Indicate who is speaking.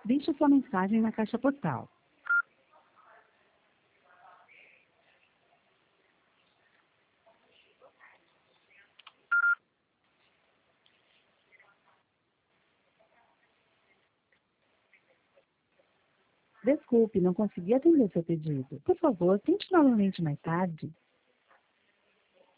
Speaker 1: Deixe sua mensagem na caixa postal. Desculpe, não consegui atender seu pedido. Por favor, tente novamente mais tarde.